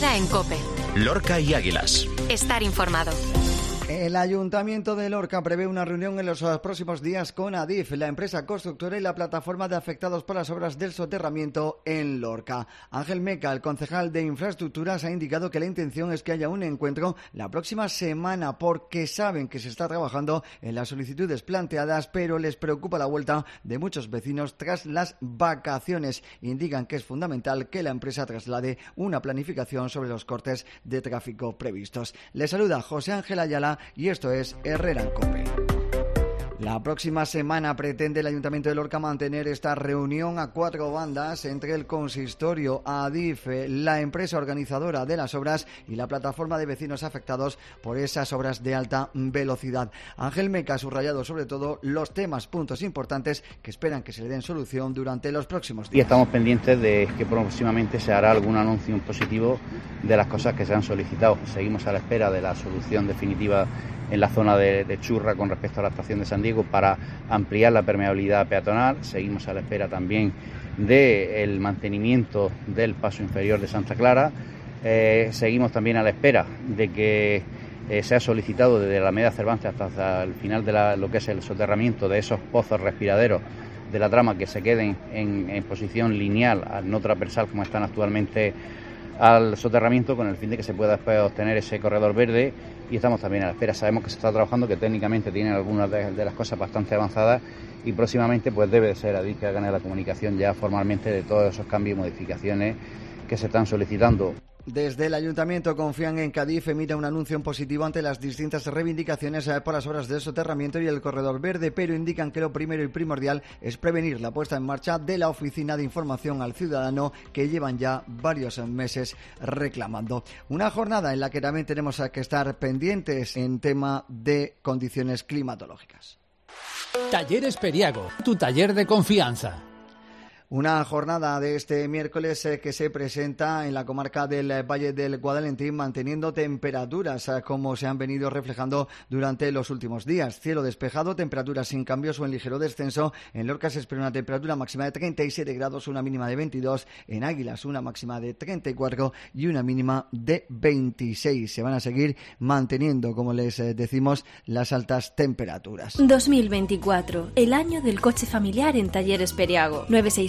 día en COPE. Lorca y Águilas. Estar informado. El Ayuntamiento de Lorca prevé una reunión en los próximos días con Adif, la empresa constructora y la plataforma de afectados por las obras del soterramiento en Lorca. Ángel Meca, el concejal de Infraestructuras, ha indicado que la intención es que haya un encuentro la próxima semana porque saben que se está trabajando en las solicitudes planteadas, pero les preocupa la vuelta de muchos vecinos tras las vacaciones. Indican que es fundamental que la empresa traslade una planificación sobre los cortes de tráfico previstos. Les saluda José Ángel Ayala y esto es Herrera en COPE. La próxima semana pretende el Ayuntamiento de Lorca mantener esta reunión a 4 bandas entre el consistorio, Adif, la empresa organizadora de las obras y la plataforma de vecinos afectados por esas obras de alta velocidad. Ángel Meca ha subrayado sobre todo los puntos importantes que esperan que se le den solución durante los próximos días. Y estamos pendientes de que próximamente se hará algún anuncio positivo de las cosas que se han solicitado. Seguimos a la espera de la solución definitiva en la zona de Churra con respecto a la estación de San Diego para ampliar la permeabilidad peatonal. Seguimos a la espera también del mantenimiento del paso inferior de Santa Clara. Seguimos también a la espera de que se ha solicitado desde la Alameda Cervantes hasta el final de lo que es el soterramiento de esos pozos respiraderos de la trama que se queden en posición lineal, no transversal como están actualmente al soterramiento, con el fin de que se pueda después obtener ese corredor verde, y estamos también a la espera. Sabemos que se está trabajando, que técnicamente tienen algunas de las cosas bastante avanzadas y próximamente pues debe de ser Adif que hagan la comunicación ya formalmente de todos esos cambios y modificaciones que se están solicitando. Desde el Ayuntamiento confían en que Adif emita un anuncio positivo ante las distintas reivindicaciones por las obras del soterramiento y el corredor verde, pero indican que lo primero y primordial es prevenir la puesta en marcha de la Oficina de Información al Ciudadano que llevan ya varios meses reclamando. Una jornada en la que también tenemos que estar pendientes en tema de condiciones climatológicas. Talleres Periago, tu taller de confianza. Una jornada de este miércoles que se presenta en la comarca del Valle del Guadalentín manteniendo temperaturas como se han venido reflejando durante los últimos días. Cielo despejado, temperaturas sin cambios o en ligero descenso. En Lorca se espera una temperatura máxima de 37 grados, una mínima de 22. En Águilas una máxima de 34 y una mínima de 26. Se van a seguir manteniendo, como les decimos, las altas temperaturas. 2024, el año del coche familiar en Talleres Periago.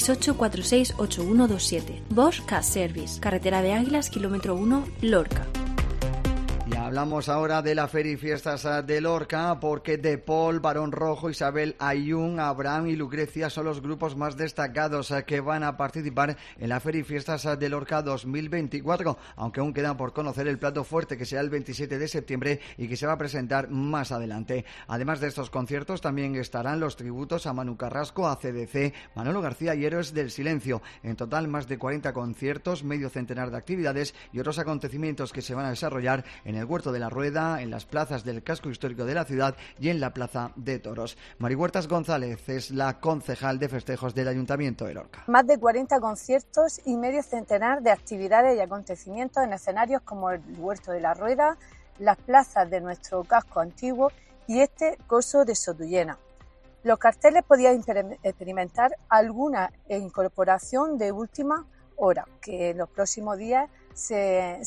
968468127. Bosch Car Service, carretera de Águilas, kilómetro 1, Lorca. Y hablamos ahora de la Feria y Fiestas de Lorca, porque De Paul, Barón Rojo, Isabel Ayun, Abraham y Lucrecia son los grupos más destacados que van a participar en la Feria y Fiestas de Lorca 2024, aunque aún quedan por conocer el plato fuerte que será el 27 de septiembre y que se va a presentar más adelante. Además de estos conciertos también estarán los tributos a Manu Carrasco, a CDC, Manolo García y Héroes del Silencio. En total más de 40 conciertos, medio centenar de actividades y otros acontecimientos que se van a desarrollar en el Huerto de la Rueda, en las plazas del casco histórico de la ciudad y en la Plaza de Toros. Mari Huertas González es la concejal de festejos del Ayuntamiento de Lorca. Más de 40 conciertos y medio centenar de actividades y acontecimientos en escenarios como el Huerto de la Rueda, las plazas de nuestro casco antiguo y este coso de Sotullena. Los carteles podían experimentar alguna incorporación de última hora, que en los próximos días le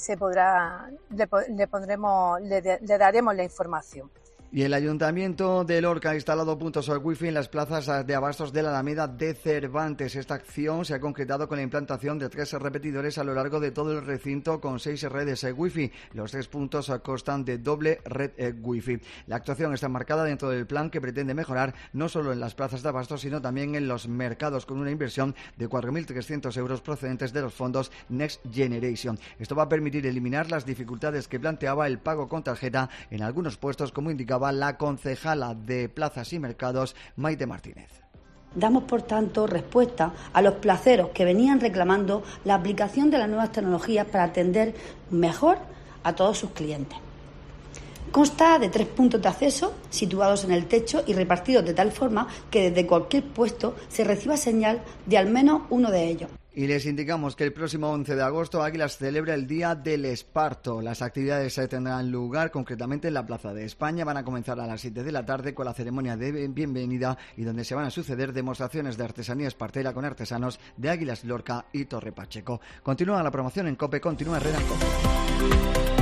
daremos la información. Y el Ayuntamiento de Lorca ha instalado puntos wifi en las plazas de abastos de la Alameda de Cervantes. Esta acción se ha concretado con la implantación de 3 repetidores a lo largo de todo el recinto con 6 redes wifi. Los 3 puntos constan de doble red wifi. La actuación está marcada dentro del plan que pretende mejorar no solo en las plazas de abastos, sino también en los mercados, con una inversión de 4.300 euros procedentes de los fondos Next Generation. Esto va a permitir eliminar las dificultades que planteaba el pago con tarjeta en algunos puestos, como indicaba la concejala de Plazas y Mercados, Maite Martínez. Damos, por tanto, respuesta a los placeros que venían reclamando la aplicación de las nuevas tecnologías para atender mejor a todos sus clientes. Consta de 3 puntos de acceso situados en el techo y repartidos de tal forma que desde cualquier puesto se reciba señal de al menos uno de ellos. Y les indicamos que el próximo 11 de agosto Águilas celebra el Día del Esparto. Las actividades tendrán lugar concretamente en la Plaza de España. Van a comenzar a las 7 de la tarde con la ceremonia de bienvenida y donde se van a suceder demostraciones de artesanía espartera con artesanos de Águilas Lorca y Torre Pacheco. Continúa la promoción en COPE, continúa Herrera en COPE.